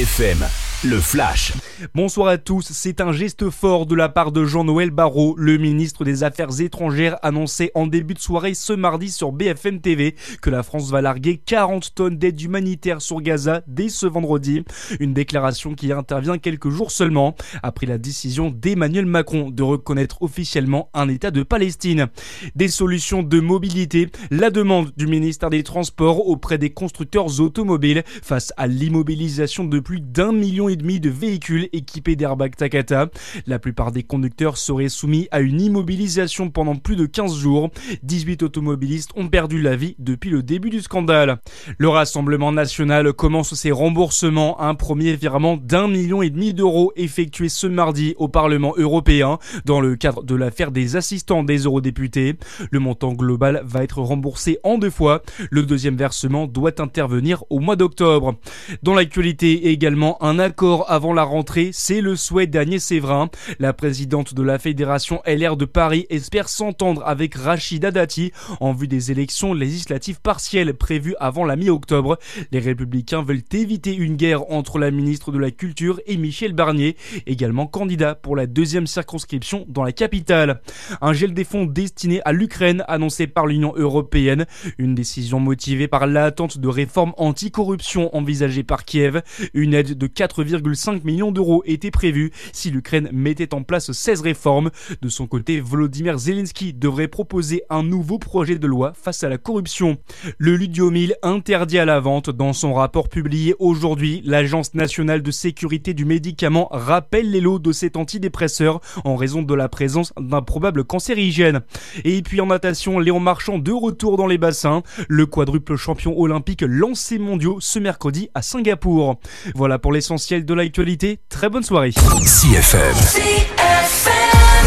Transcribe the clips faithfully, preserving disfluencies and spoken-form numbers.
F M, le Flash. Bonsoir à tous, c'est un geste fort de la part de Jean-Noël Barrot. Le ministre des Affaires étrangères annonçait en début de soirée ce mardi sur B F M T V que la France va larguer quarante tonnes d'aide humanitaire sur Gaza dès ce vendredi. Une déclaration qui intervient quelques jours seulement après la décision d'Emmanuel Macron de reconnaître officiellement un État de Palestine. Des solutions de mobilité, la demande du ministère des Transports auprès des constructeurs automobiles face à l'immobilisation de plus d'un million et demi de véhicules équipés d'airbags Takata. La plupart des conducteurs seraient soumis à une immobilisation pendant plus de quinze jours. dix-huit automobilistes ont perdu la vie depuis le début du scandale. Le Rassemblement national commence ses remboursements. Un premier virement d'un million et demi d'euros effectué ce mardi au Parlement européen dans le cadre de l'affaire des assistants des eurodéputés. Le montant global va être remboursé en deux fois. Le deuxième versement doit intervenir au mois d'octobre. Dans l'actualité également, un accord avant la rentrée, c'est le souhait d'Agnès Séverin. La présidente de la Fédération L R de Paris espère s'entendre avec Rachida Dati en vue des élections législatives partielles prévues avant la mi-octobre. Les Républicains veulent éviter une guerre entre la ministre de la Culture et Michel Barnier, également candidat pour la deuxième circonscription dans la capitale. Un gel des fonds destiné à l'Ukraine annoncé par l'Union européenne. Une décision motivée par l'attente de réformes anticorruption envisagées par Kiev. Une aide de quatre virgule cinq millions d'euros était prévue si l'Ukraine mettait en place seize réformes. De son côté, Volodymyr Zelensky devrait proposer un nouveau projet de loi face à la corruption. Le ludiomil interdit à la vente. Dans son rapport publié aujourd'hui, l'Agence nationale de sécurité du médicament rappelle les lots de cet antidépresseur en raison de la présence d'un probable cancérigène. Et puis en natation, Léon Marchand de retour dans les bassins. Le quadruple champion olympique lance ses mondiaux ce mercredi à Singapour. Voilà pour l'essentiel de l'actualité. Très bonne soirée. C F M. C F M.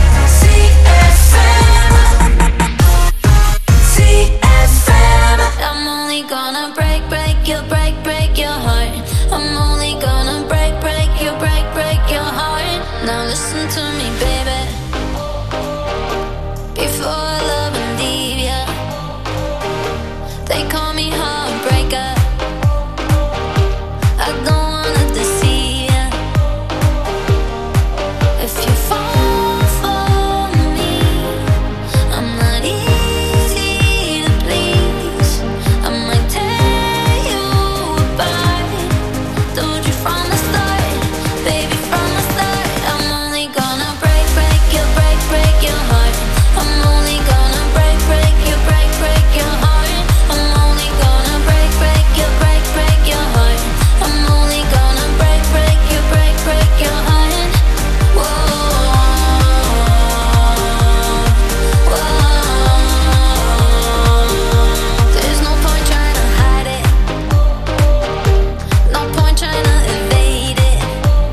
C F M. C F M. I'm only gonna break, break your, break, break your heart. I'm only gonna break, break your, break, break your heart. Now listen to me, baby. Before I love and leave ya, they call me heartbreaker. I don't wanna deceive ya. If you fall for me, I'm not easy to please. I might tear you apart. Told you from the start, baby, from the start. I'm only gonna break, break your, break, break your heart. I'm only gonna break, break your, break, break your heart. I'm only gonna break, break your, break, break your heart. I'm only gonna break, break your, break, break your heart. Whoa, whoa. There's no point trying to hide it. No point trying to evade it.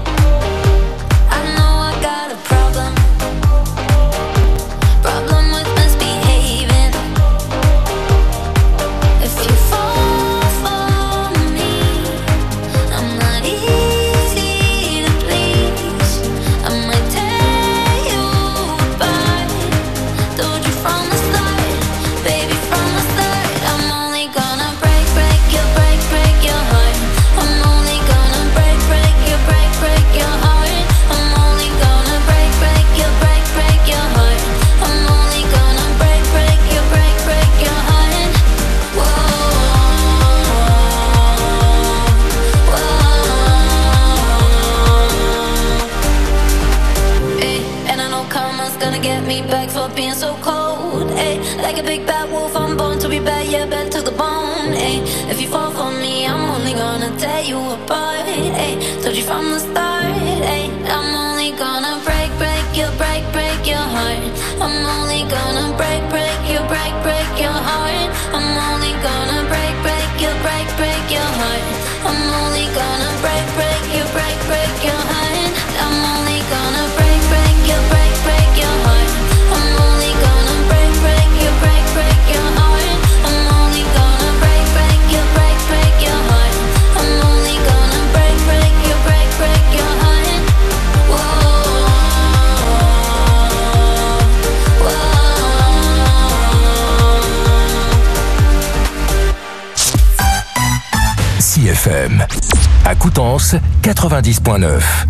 I know I got a problem. Problem with misbehaving. If you fall for me, I'm not easy to please. I might tear you apart. Told you from the start, baby, from the start. I'm only gonna break, break your, break, break your heart. I'm only gonna break, break your, break, break your heart. I'm only gonna break, break your, break, break your heart. I'm only gonna break, break your, break, break your heart. Whoa, whoa. Ay, and I know karma's gonna get me back for being so cold. Ay, like a big bad wolf, I'm born to be bad, yeah, bad to the bone. Ay, if you fall for me, I'm only gonna tear you apart. Ay, told you from the start. Ay, I'm only gonna break, break your, break, break your heart. I'm only gonna break, break your, break, break your heart. I'm only gonna break, break your, break, break your heart. I'm only gonna break, break your, break, break your heart. I'm only gonna break, break your, break, break your heart. I'm only gonna break, break your, break, break your heart. I'm only gonna break, break your, break, break your heart. I'm only gonna break, break your, break, break your heart. Whoa, whoa. M. À Coutances, quatre-vingt-dix point neuf.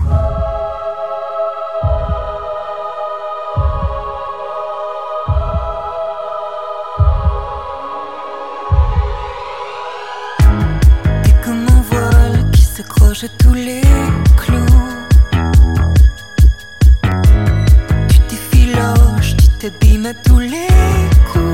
T'es comme un voile qui s'accroche à tous les clous. Tu t'effiloches, tu t'abîmes à tous les coups.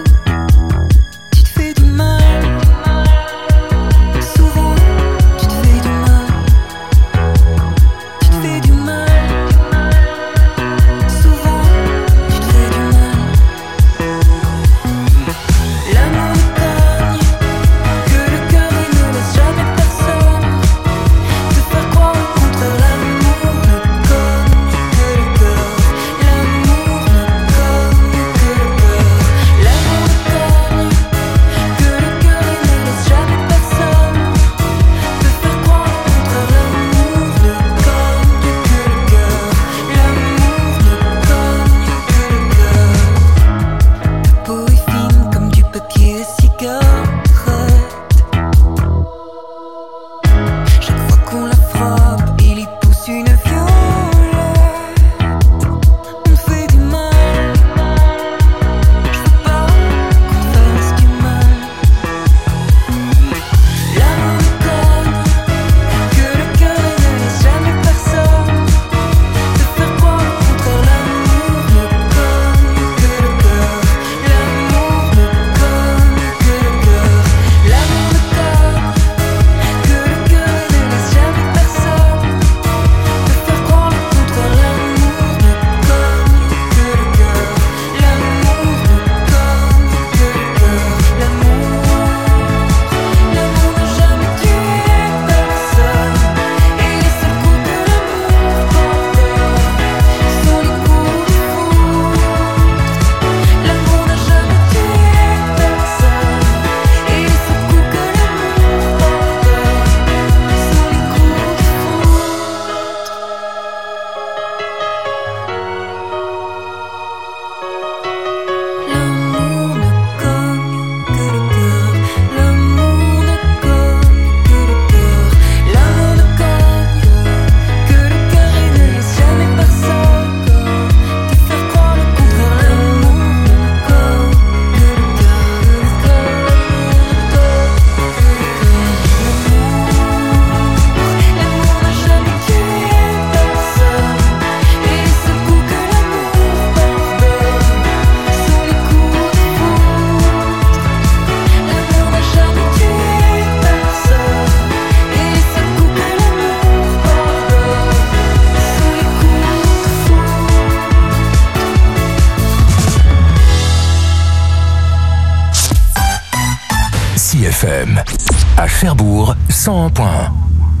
F M. À Cherbourg, cent un point un.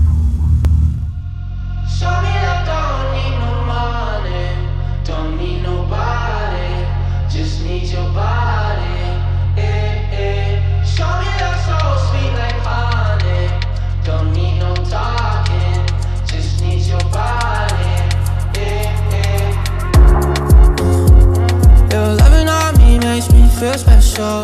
Feel special.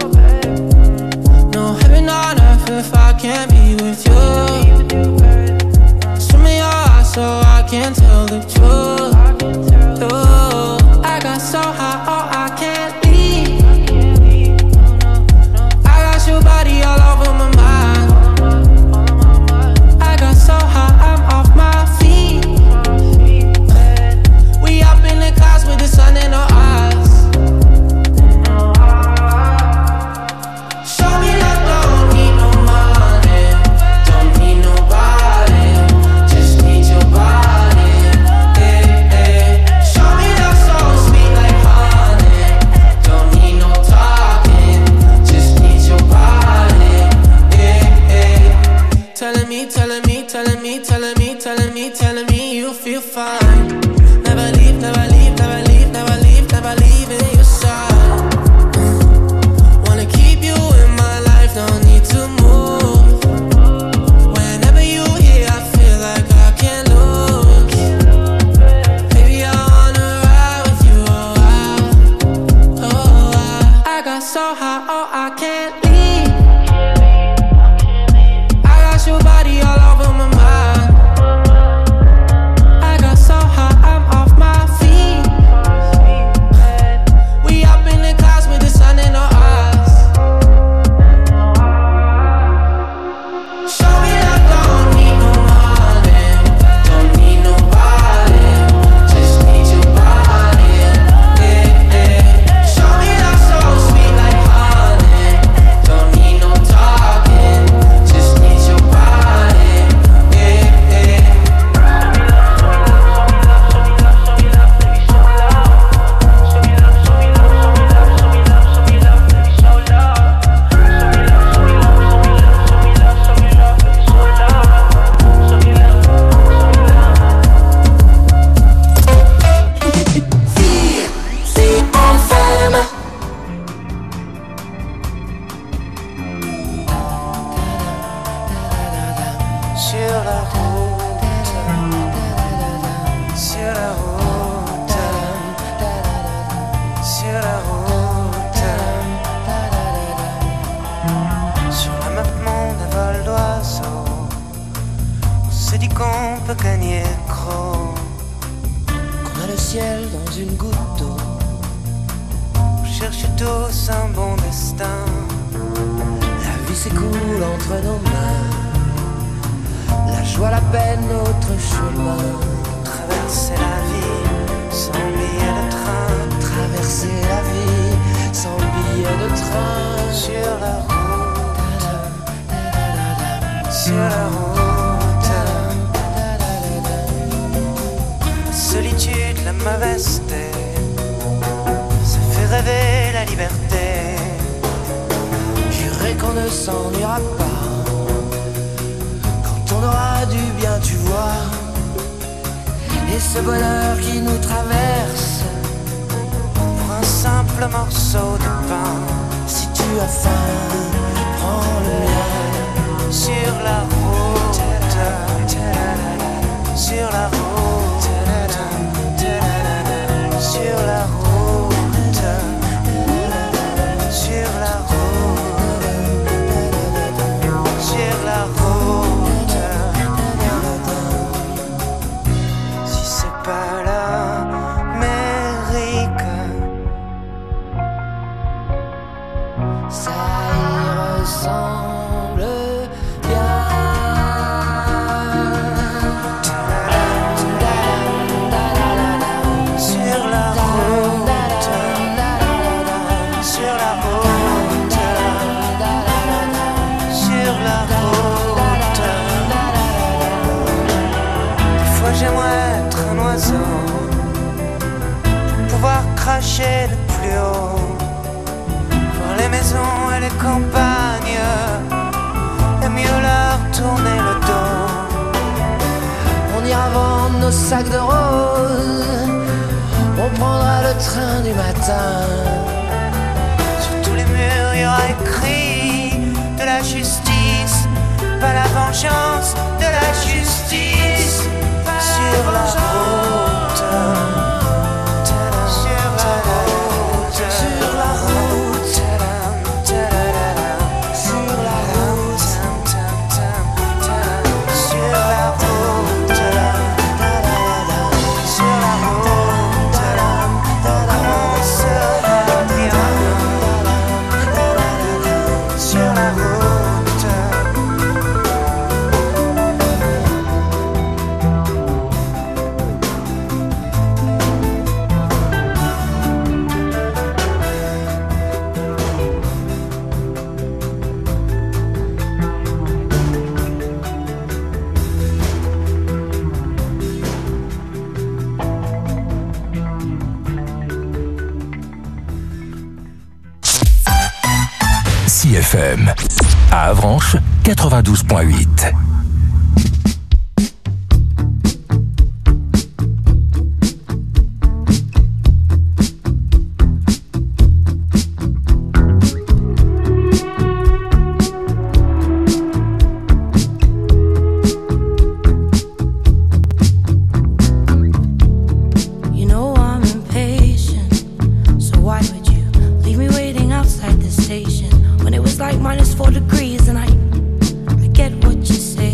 No heaven on earth if I can't be with you. Swim in your eyes so I can tell the truth. Ooh, I got so high, oh I can't leave. I got your body all over my mind. I got so high, I'm off my feet. We up in the clouds with the sun in our eyes. Telling me you feel fine. Never leave, never leave, never leave, never leave, never leave in your side. Wanna keep you in my life, don't need to move. Whenever you here, I feel like I can't lose. Baby, I wanna ride with you, oh I, oh I. I got so high, oh I can't leave. I got your body. sur la route, sur la route, sur la route, sur la map monde à vol d'oiseau, on se dit qu'on peut gagner gros, qu'on a le ciel dans une goutte d'eau, on cherche tous un bon destin. La vie s'écoule entre nos mains, la joie, la peine, notre chemin. Traverser la vie sans billet de train, traverser la vie sans billet de train. Sur la route, sur la route, la solitude, la mauvaise tête, ça fait rêver la liberté. Jurer qu'on ne s'ennuiera pas quand on aura du bien, tu vois. Et ce bonheur qui nous traverse pour un simple morceau de pain. Si tu as faim, prends le mien. Sur la route, sur la route, sur la route, sur la route, sur la route. Si c'est pas l'Amérique, ça y ressemble bien. Sur la route, sur la route, sur la route. Des fois j'aimerais être un oiseau, pouvoir cracher le plus haut, voir les maisons et les campagnes, et mieux leur tourner le dos. On ira vendre nos sacs de roses, on prendra le train du matin. Sur tous les murs il y aura écrit de la justice, pas la vengeance, de la justice. Sur la route, sur la route, sur la route, sur la route, sur la route, sur la route, on sera bien. Sur la route. C F M à Avranches quatre-vingt-douze point huit. You know I'm impatient, so why would you leave me waiting outside the station when it was like minus four degrees? And I, I get what you say.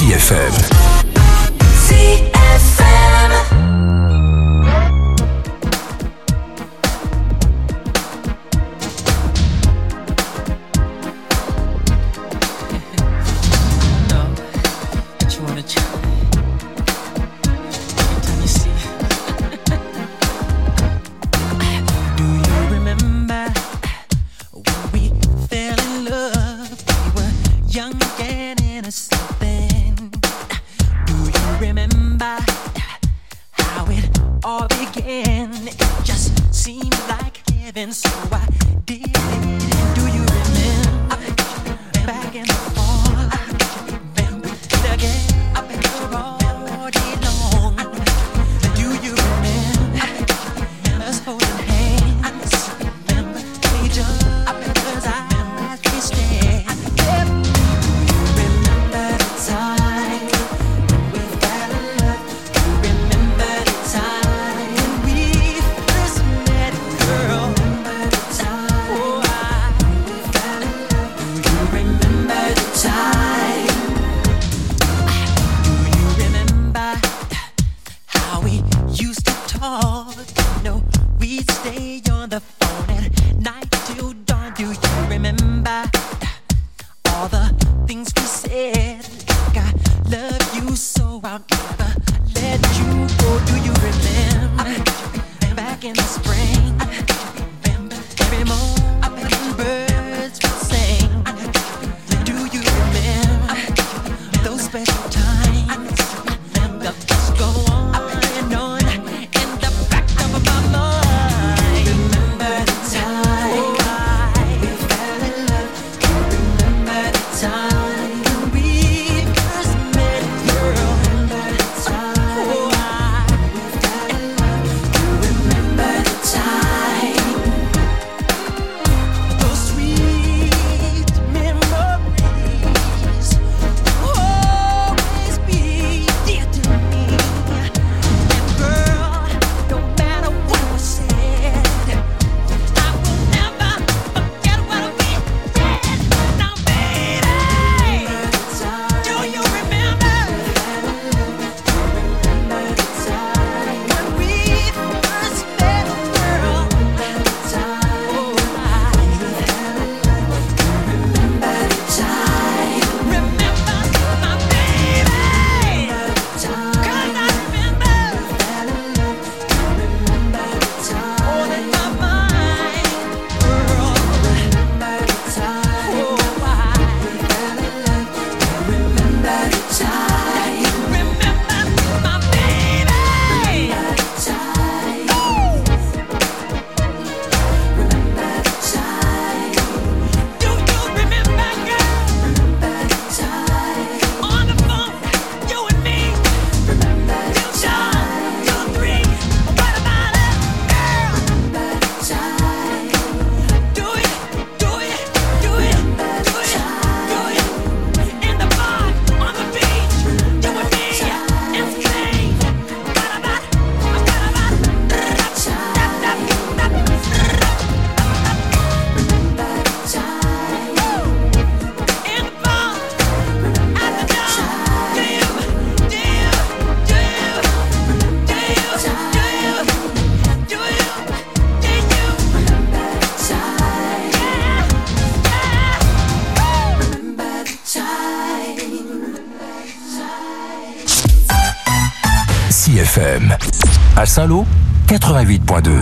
C F M. C F M. C F M. À Saint-Lô, quatre-vingt-huit point deux.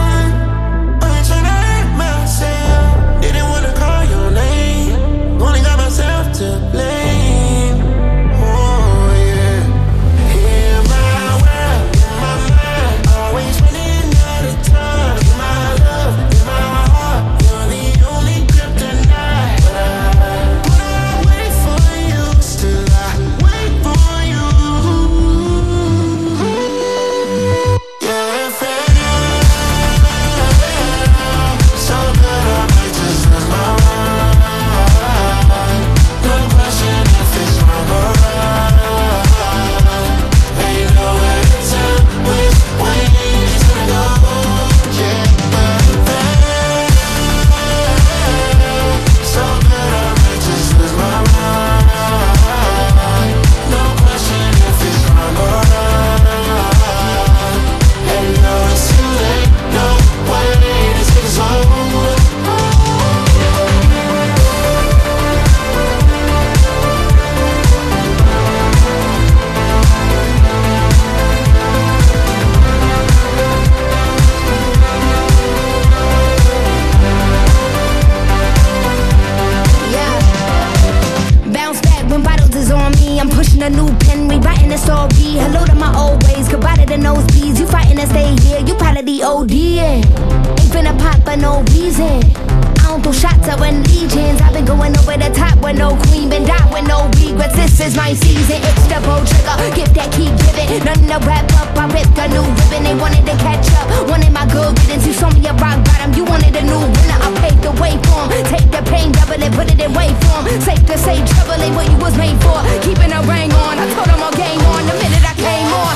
Only got be ODing. Ain't finna pop for no reason. I don't throw shots at when legions. I've been going over the top with no queen, been die with no regrets. This is my season. It's the bow trigger, gift that keep giving. Nothing to wrap up. I ripped a new ribbon. They wanted to catch up, wanted my good riddance. You saw me a rock bottom. You wanted a new winner. I paved the way for 'em. Take the pain, double it, put it in wave form. Safe to say, trouble ain't what you was made for. Keeping a ring on. I told 'em all game on the minute I came on.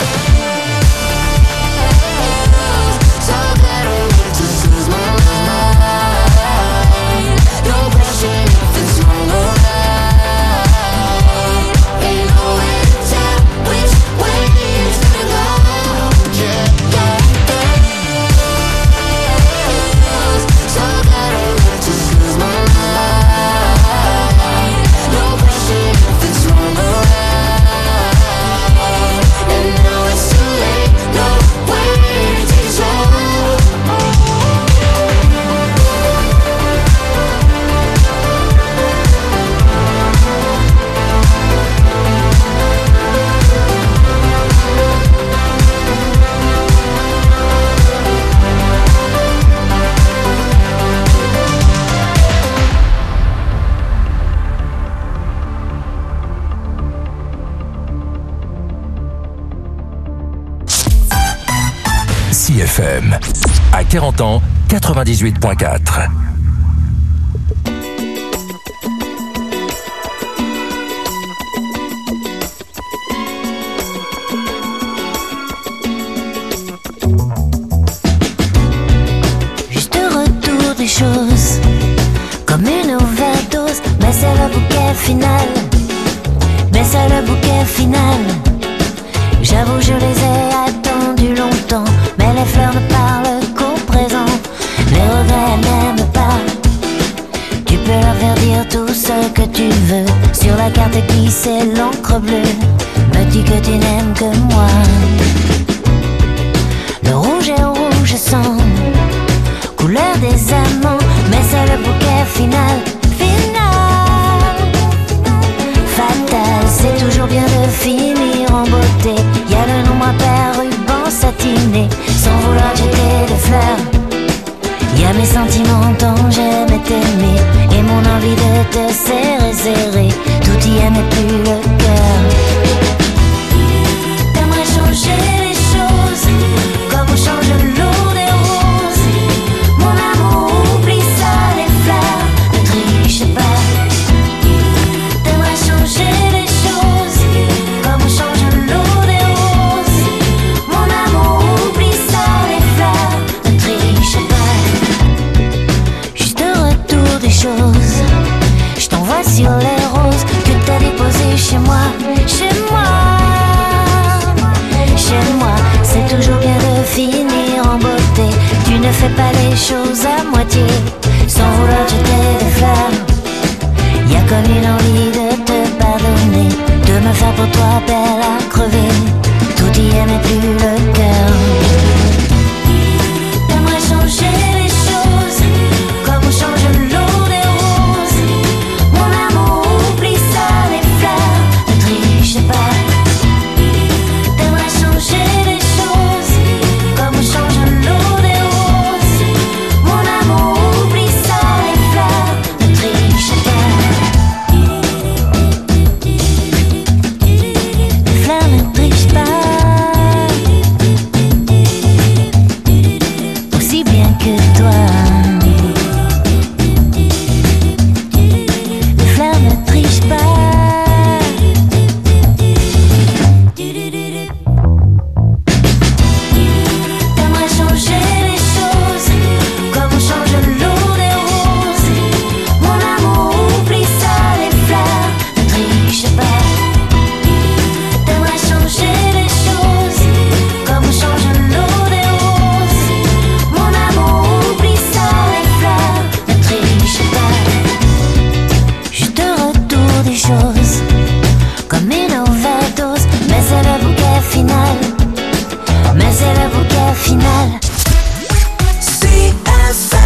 So that I want to lose my mind. No question if it's wrong or right. Ain't no way to tell which way it's gonna go. Yeah, yeah, yeah. So that I want to lose my mind. No question if it's wrong or right. And now it's too late. No way to take it wrong. C F M, à quarante ans, quatre-vingt-dix-huit point quatre. Juste retour des choses, comme une overdose, mais c'est le bouquet final, mais c'est le bouquet final. J'avoue, je les ai attendus longtemps, mais les fleurs ne parlent qu'au présent. Les regrets n'aiment pas. Tu peux leur faire dire tout ce que tu veux. Sur la carte qui c'est l'encre bleue, me dis que tu n'aimes que moi. Le rouge est rouge sang, couleur des amants, mais c'est le bouquet final. Final, fatal, c'est toujours bien de finir en beauté. Y'a le nombre impair, ruban satiné, sans vouloir jeter des fleurs. Y'a mes sentiments tant j'aimais t'aimer, et mon envie de te serrer, serrer. Tout y est mais plus le cœur. T'aimerais changer les choses, comme on change l'eau des roses. Mon amour, oublie ça, les fleurs, ne triche pas. T'aimerais changer les choses, comme on change l'eau des roses. Mon amour, oublie ça, les fleurs, ne triche pas. Juste retour des choses, je t'envoie sur les roses que t'as déposées chez moi, chez moi, chez moi. C'est toujours bien de finir en beauté. Tu ne fais pas les choses à moitié, sans vouloir jeter des fleurs. Y'a comme une envie de te pardonner, de me faire pour toi belle à crever. Tout y est mais plus le cœur. T'aimerais changer les choses, comme on change l'eau des roses. Mon amour, oublie ça, les fleurs, ne triche pas. T'aimerais changer les choses, comme on change l'eau des roses. Mon amour, oublie ça, les fleurs, ne triche pas. Les fleurs ne trichent pas, aussi bien que toi. Les fleurs ne trichent pas. T'aimerais changer les choses, comme on change l'eau des roses. Mon amour, oublie ça, les fleurs, ne triche pas. T'aimerais changer les choses, comme on change l'eau des roses. Mon amour, oublie ça, les fleurs, ne triche pas. Juste retour des choses, comme une overdose, mais c'est le bouquet final, mais c'est le bouquet final. C F M.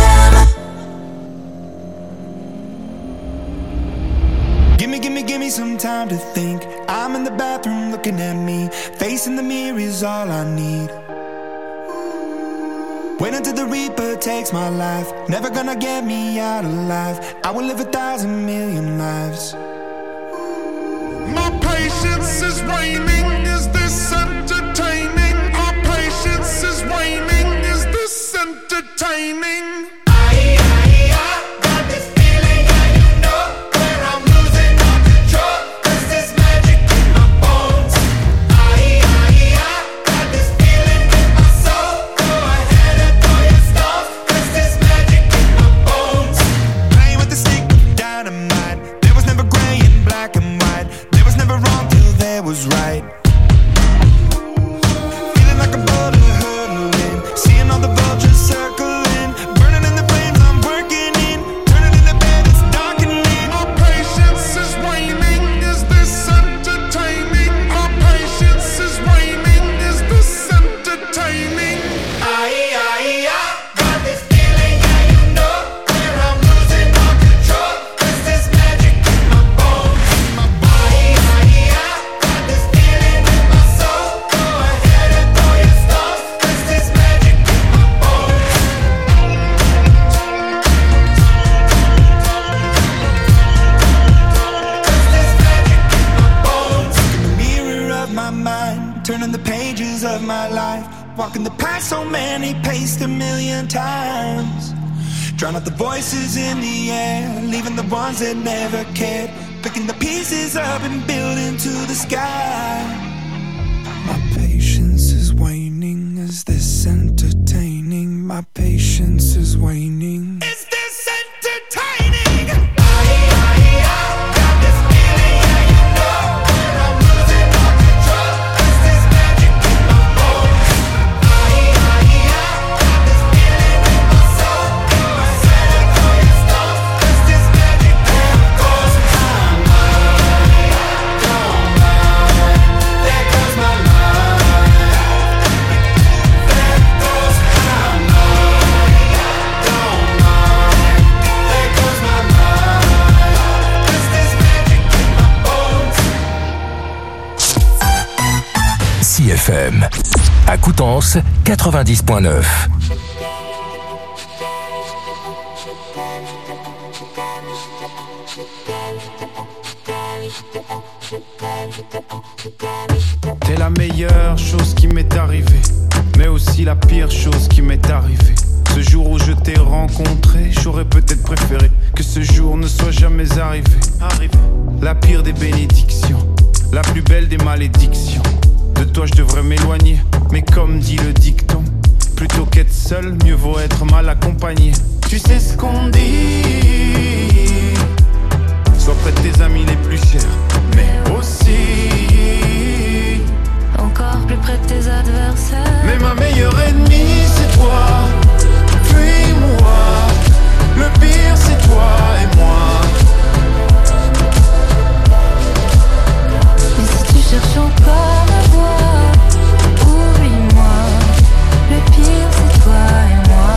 Gimme, gimme, gimme some time to think. I'm in the bathroom looking at me. Facing the mirror is all I need. Wait until the Reaper takes my life. Never gonna get me out alive. I will live a thousand million lives. My patience is waning. Is this entertaining? Our patience is waning. Is this entertaining? Was right. Feeling like a boulder hurtling, seeing all the vultures circling, burning in the flames I'm working in, turning in the bed it's darkening. Our patience is waning. Is this entertaining? Our patience is waning. Is this entertaining? Aye, aye, I got this feeling, yeah, you know, where I'm losing all control. Cause there's magic in my bones, in my body. Aye, aye, I turning the pages of my life, walking the path so many paced a million times. Drown out the voices in the air, leaving the ones that never cared, picking the pieces up and building to the sky. My patience is waning. Is this entertaining? My patience is waning. Is this entertaining? C F M à Coutances quatre-vingt-dix point neuf. T'es la meilleure chose qui m'est arrivée, mais aussi la pire chose qui m'est arrivée. Ce jour où je t'ai rencontré, j'aurais peut-être préféré que ce jour ne soit jamais arrivé. Arrivé. La pire des bénédictions, la plus belle des malédictions. De toi je devrais m'éloigner, mais comme dit le dicton, plutôt qu'être seul, mieux vaut être mal accompagné. Tu sais ce qu'on dit, sois près de tes amis les plus chers, mais aussi encore plus près de tes adversaires. Mais ma meilleure ennemie c'est toi, puis moi. Le pire c'est toi et moi. Et si tu cherches encore à voir, oublie-moi. Le pire c'est toi et moi.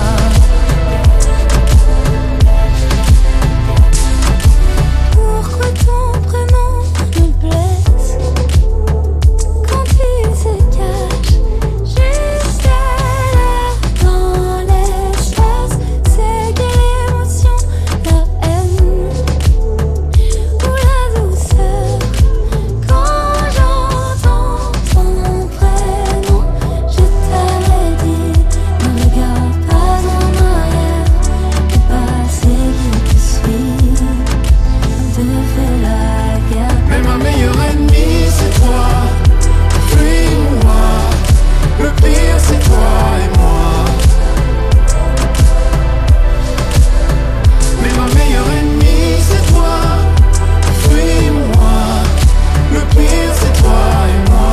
Pourquoi ton prénom me blesse quand il se cache juste là dans l'espace? C'est quelle émotion, la haine ou la douceur? Quand j'entends ton prénom, je t'avais dit, ne regarde pas en arrière. Le passé qui te suit te fait la guerre. Mais ma meilleure ennemie c'est toi, puis moi. Le pire c'est toi et moi. Mais ma meilleure ennemie c'est toi, puis moi. Le pire c'est toi et moi.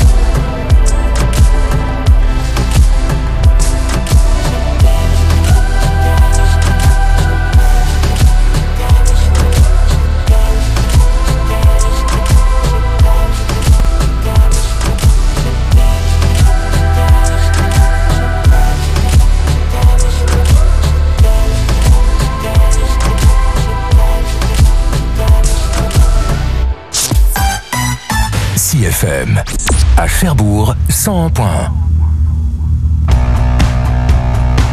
C F M à Cherbourg cent un point un.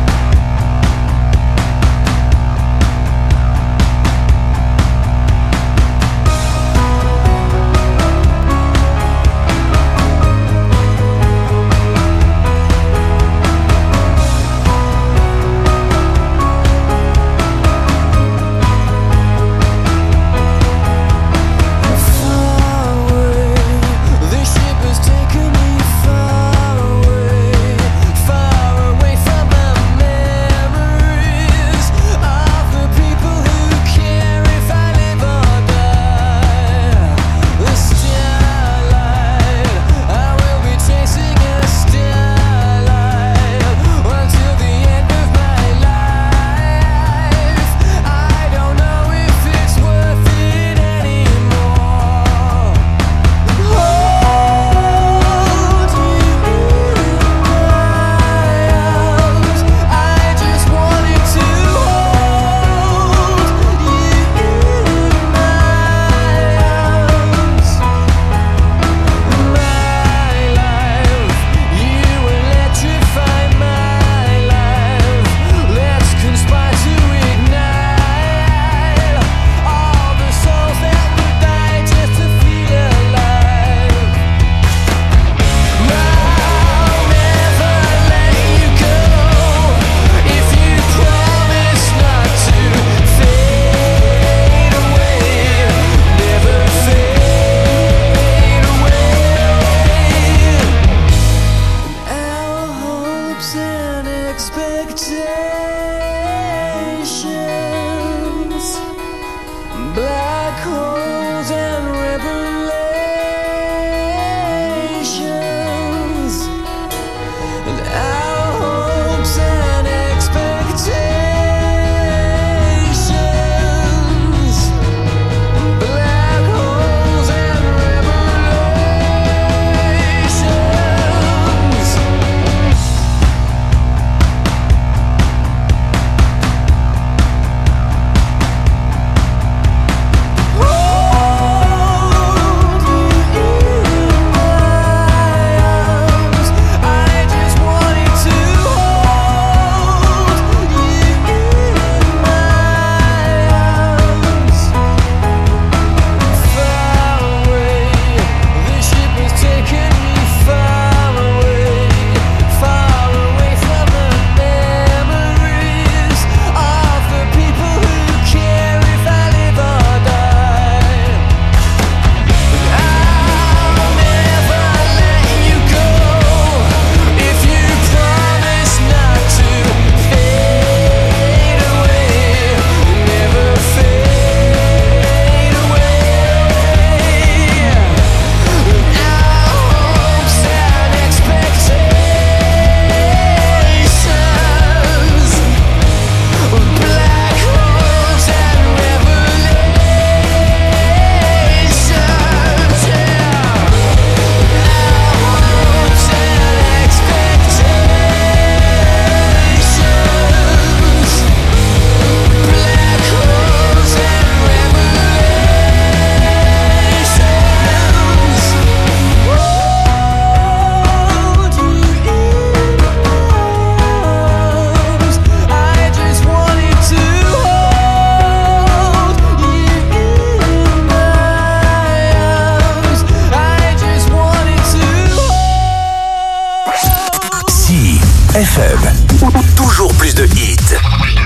F M. Toujours plus de hits.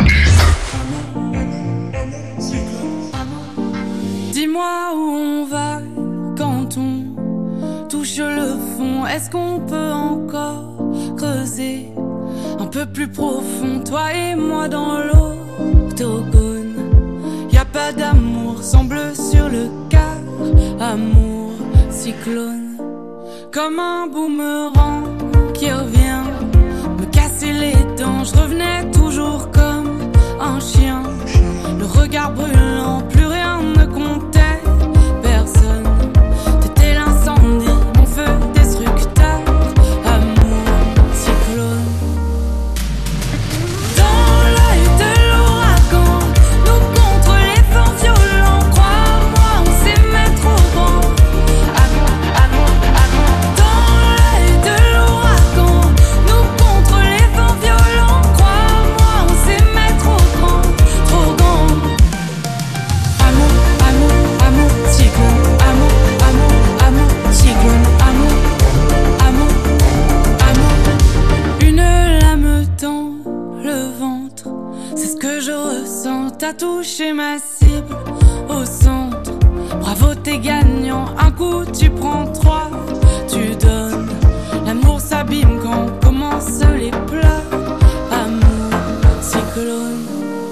Dis-moi où on va quand on touche le fond. Est-ce qu'on peut encore creuser un peu plus profond, toi et moi dans l'octogone? Y'a pas d'amour, semble sur le quart. Amour, cyclone, comme un boomerang qui revient me casser les dents. Je revenais toujours comme un chien, le regard brûlant, plus rien ne comptait, personne. T'étais l'incendie, mon feu destructeur. Amour, cyclone. Dans l'œil de l'ouragan, nous contre les vents violents. Crois-moi, on s'aimait trop grand. Amour, amour, amour. Dans l'œil de l'ouragan, nous contre les vents violents. Crois-moi, on s'aimait trop grand, trop grand. Amour, amour, amour, cyclone. Amour, amour, amour, cyclone. Amour, amour, amour. Une lame dans le ventre, c'est ce que je ressens. T'as touché ma cible au centre. Bravo, t'es gagnant. Un coup, tu prends trois, tu donnes. L'amour s'abîme quand commencent les plats. Amour, cyclone.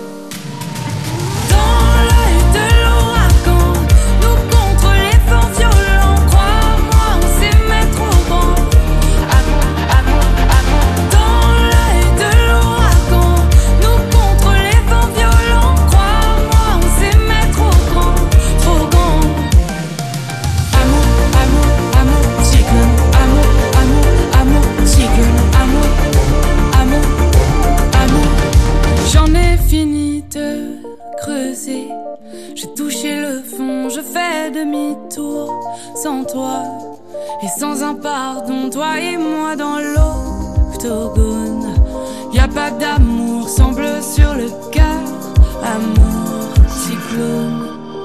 Dans l'œil de l'ouragan, nous contre les vents violents. Crois-moi, on s'aimait trop grand. Amour, amour, amour. Dans l'œil de l'ouragan, nous contre les vents violents. Crois-moi, on s'aimait trop grand, trop grand. Amour, amour, amour, cyclone. Amour, amour, amour, cyclone. Amour, amour, amour. J'en ai fini de creuser, j'ai touché le fond, je fais demi-tour sans toi et sans un pardon, toi et moi dans l'octogone. Y'a pas d'amour, semble sur le quart. Amour, cyclone.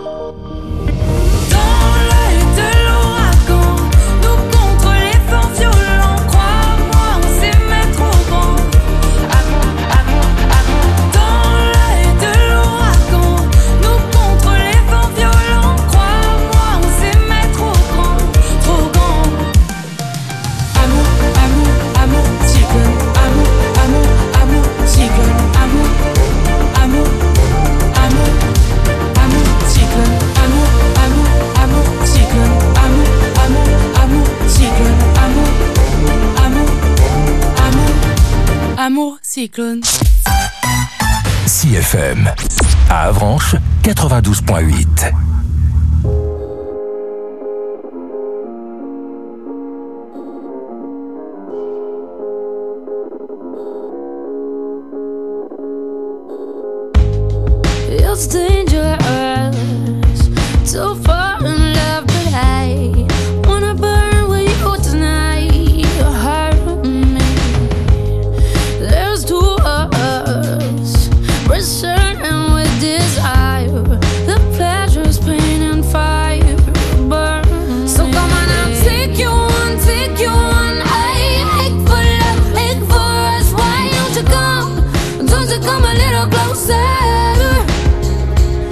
Dans l'œil de l'ouragan, nous contre les vents violents. Crois-moi, on s'aimait trop grand. Amour, amour, amour. Dans l'œil de l'ouragan, nous contre les vents violents. Crois-moi, on s'aimait trop grand, trop grand. Amour, amour, amour, cyclone. Amour, amour, amour, cyclone. Amour, amour, amour, amour, cyclone. Amour, amour, amour, cyclone. Amour, amour, amour, cyclone. Amour, amour, amour, amour, cyclone. C F M. À Avranches, quatre-vingt-douze virgule huit. It's dangerous to fall in love, but I wanna burn with you tonight. You hurt me. There's two of us, burning with desire. The pleasure's pain and fire burn. So come on, I'll take you on, take you on. I ache for love, ache for us. Why don't you come? Don't you come a little closer?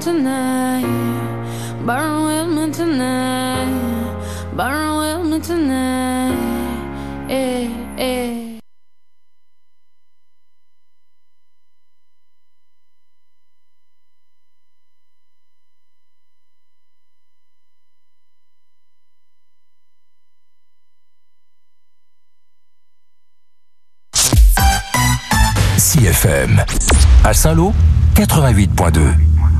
tonight. Burn with me tonight. Burn with me tonight. Eh, eh. C F M. À Saint-Lô, quatre-vingt-huit point deux.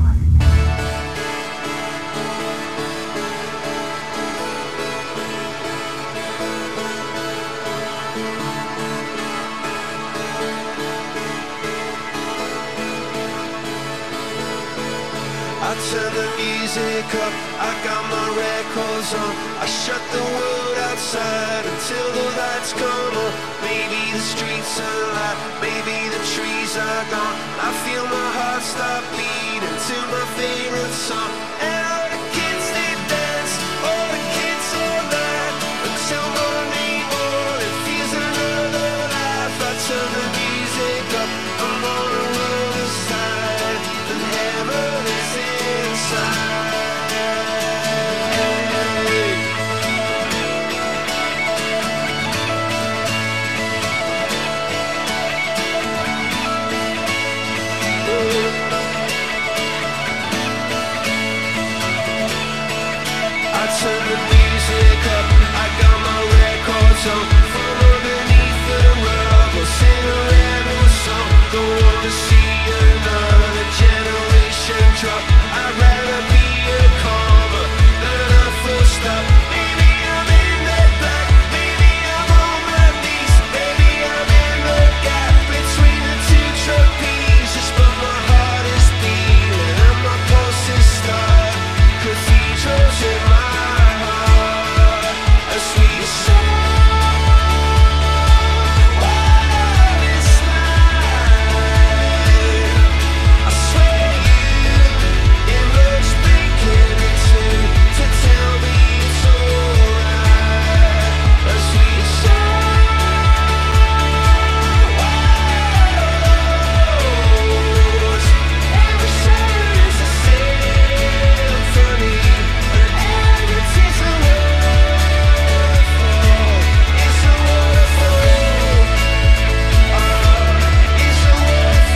I turn the music up, I got my records on. I shut the world outside until the lights come on. Maybe the streets are alive, maybe the trees are gone. I feel my heart stop beating to my favorite song. And all the kids they dance, all the kids all night until morning, morning feels another life. I turn the music up, I'm on the other side, and heaven is inside. I turn the music up, I got my records on. From underneath the rug, I'll sing a rebel song. Don't wanna see another generation drop. I'd rather be a comma than a full stop. Maybe I'm in the black, maybe I'm on my knees, maybe I'm in the gap between the two trapezes. But my heart is beating and my pulse is starting. Cathedrals in my heart, a sweet song. What is life? I swear you, it looks beginning to to tell me it's alright. A sweet song. Every sound is a symphony. It's a waterfall, it's a waterfall, it's a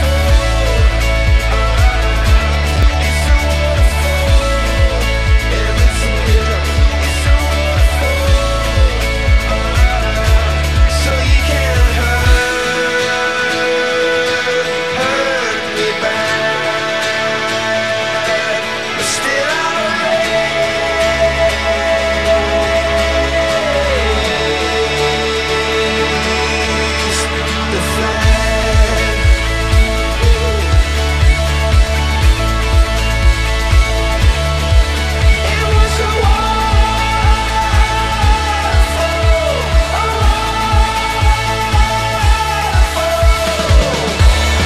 waterfall, it's a waterfall, every tear, it's a waterfall, so you can't hurt, hurt me bad, but still I'll raise the flag. It was a waterfall, a waterfall.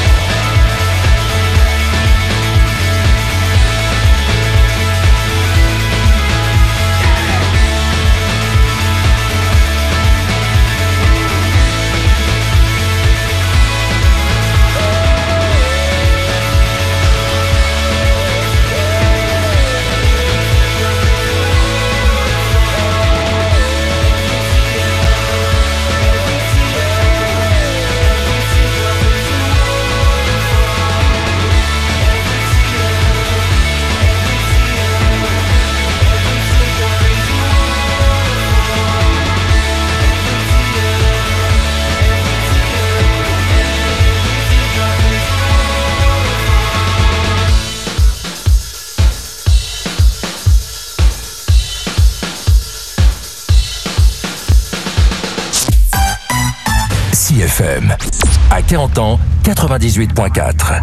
C F M. À quarante ans, quatre-vingt-dix-huit point quatre.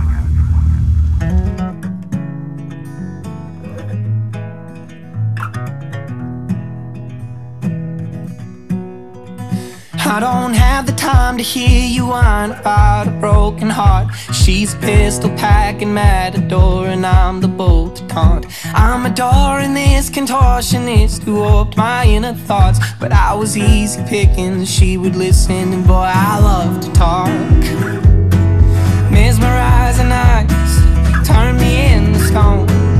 I don't have the time to hear you whine about a broken heart. She's a pistol packing matador and I'm the bolt to taunt. I'm adoring this contortionist who warped my inner thoughts, but I was easy picking, she would listen, and boy I love to talk. Mesmerizing eyes turn me into stone.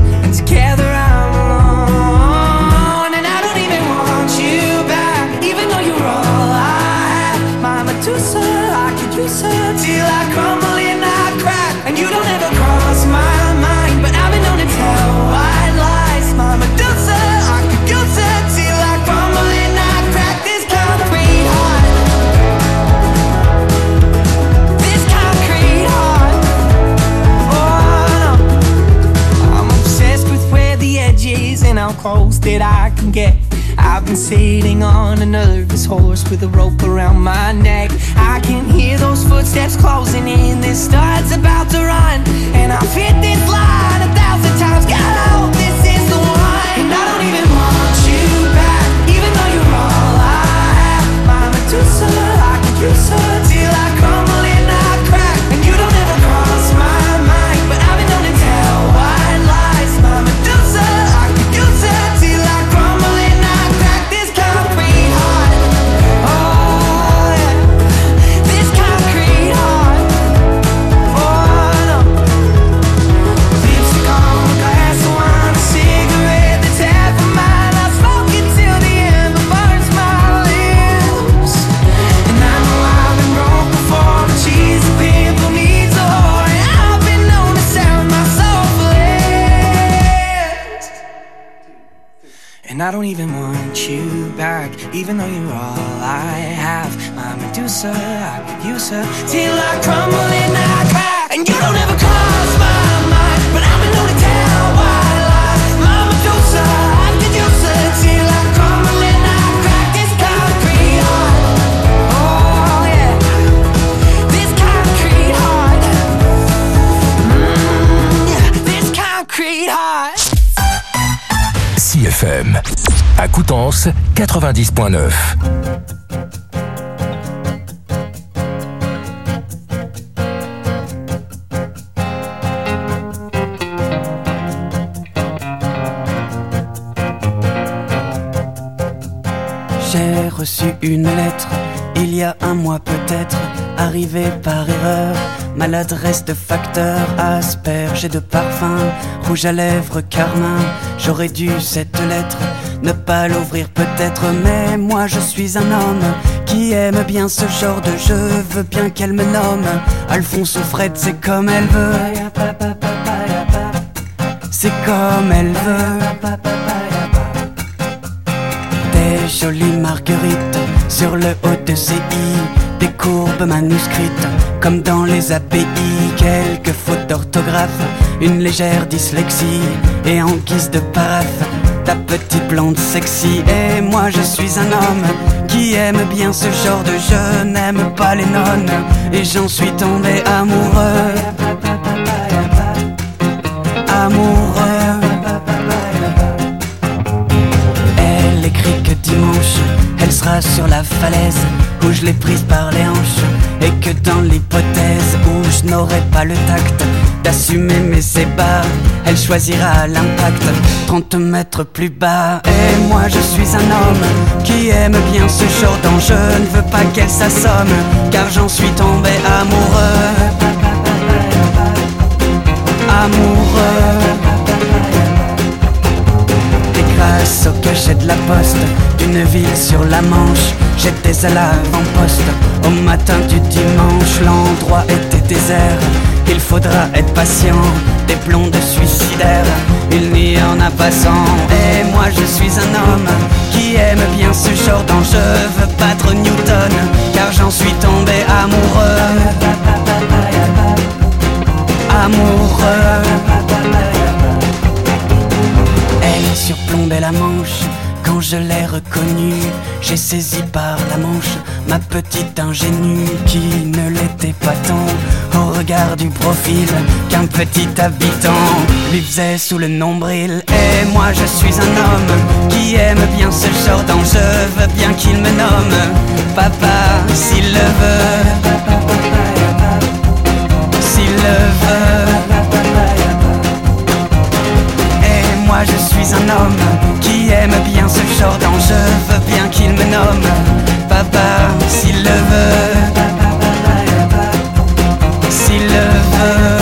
how close that I can get. I've been sitting on a nervous horse with a rope around my neck. I can hear those footsteps closing in, this star's about to run. And I've hit this line a thousand times, God, I hope this is the one. And I don't even want you back, even though you're all I have. My Medusa, I could use her till I crumble and I crack. And you don't ever cross my mind, but I've been known to tell white lies. My Medusa, I could use her till I crumble and I crack. This concrete heart, oh yeah, this concrete heart, oh no. Lipstick on a glass of wine, a cigarette that's half of mine. I smoke it till the ember burns my lips. And I know I've been broke before, but she's a pimple needs a whore. And I've been known to sell my soul for less. And I don't even want you back, even though you're all I have. My Medusa, I could use her till I crumble and I crack. And you don't ever cross my mind, but I've been known to tell white lies. My Medusa, I could use her till I crumble and I crack. This concrete heart, oh yeah, this concrete heart, mm, yeah, this concrete heart. C F M, à Coutances, quatre-vingt-dix point neuf. J'ai reçu une lettre, il y a un mois peut-être, arrivée par erreur. Maladresse de facteur, asperge et de parfum, rouge à lèvres, carmin. J'aurais dû cette lettre ne pas l'ouvrir peut-être, mais moi je suis un homme qui aime bien ce genre de jeu. Veux bien qu'elle me nomme Alphonse ou Fred, c'est comme elle veut. C'est comme elle veut. Des jolies marguerites sur le haut de ses i, des courbes manuscrites comme dans les A P I, quelques fautes d'orthographe, une légère dyslexie, et en guise de paraphe, ta petite blonde sexy. Et moi je suis un homme qui aime bien ce genre de jeu, n'aime pas les nonnes, et j'en suis tombé amoureux. Amoureux. Elle écrit que dimanche elle sera sur la falaise où je l'ai prise par les hanches, et que dans l'hypothèse où je n'aurai pas le tact d'assumer mes ébats, elle choisira l'impact trente mètres plus bas. Et moi je suis un homme qui aime bien ce genre d'enjeu, ne veux pas qu'elle s'assomme car j'en suis tombé amoureux. Amoureux. Et grâce au cachet de la poste d'une ville sur la Manche, j'étais à l'avant-poste au matin du dimanche. L'endroit était désert, il faudra être patient, des blondes suicidaires, il n'y en a pas cent. Et moi je suis un homme qui aime bien ce genre d'enjeu, veux battre Newton car j'en suis tombé amoureux. Amoureux. Elle surplombait la Manche quand je l'ai reconnue, j'ai saisi par la manche ma petite ingénue qui ne l'était pas tant au regard du profil qu'un petit habitant lui faisait sous le nombril. Et moi je suis un homme qui aime bien ce genre d'enjeu, veux bien qu'il me nomme papa s'il le veut. S'il le veut. Et moi je suis un homme qui aime bien ce genre d'enjeu, veux bien qu'il me nomme papa s'il le veut. S'il le veut.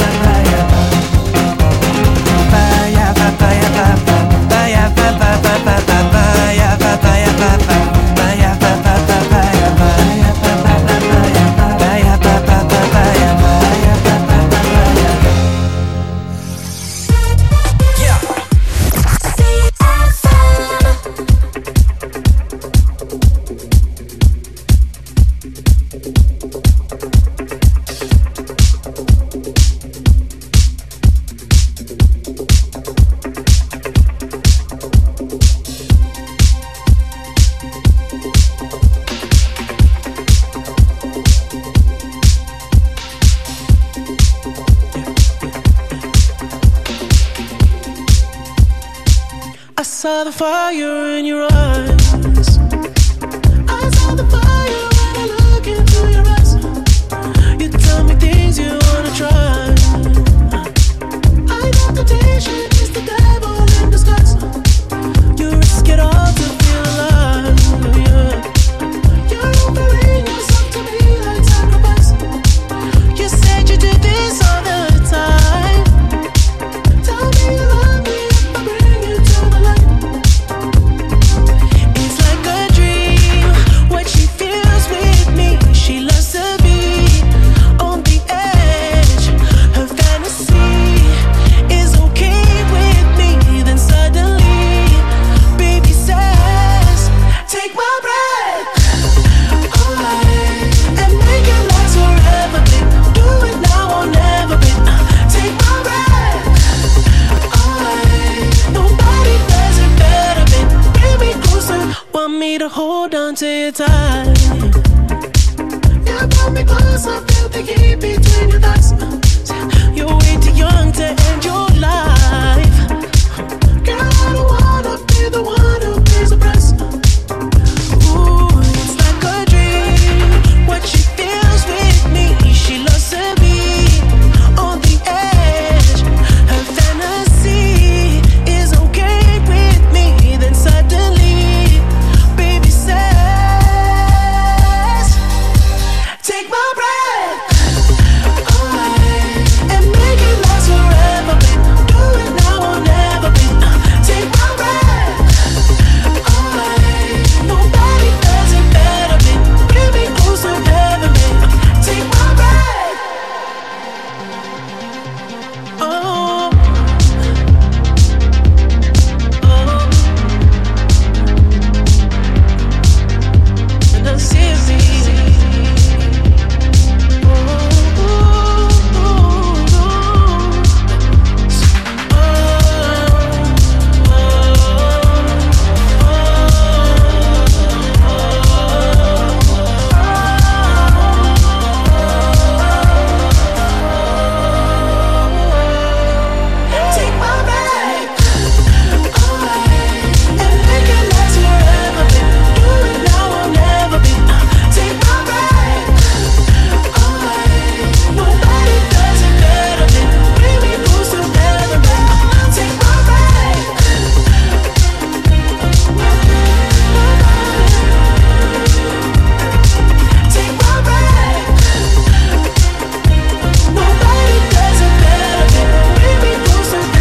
Baya baya papa, baya papa papa baya baya papa, baya papa baya baya papa baya papa baya baya papa. Yeah. saw the fire in your eyes. I saw the fire when I look into your eyes. You tell me things you wanna try. I know temptation is the devil in disguise. You risk it all to feel alive, yeah. You're offering yourself to me like sacrifice. You said you do this all the time. Tell me you love me if I bring you to the light. It's like a dream what she feels with me. She loves to be on the edge. Her fantasy is okay with me. Then suddenly, baby says, take my breath away and make it last forever, babe. Do it now or never, babe. Take my breath away. Nobody does it better, babe. Bring me closer, want me to hold on to your tight.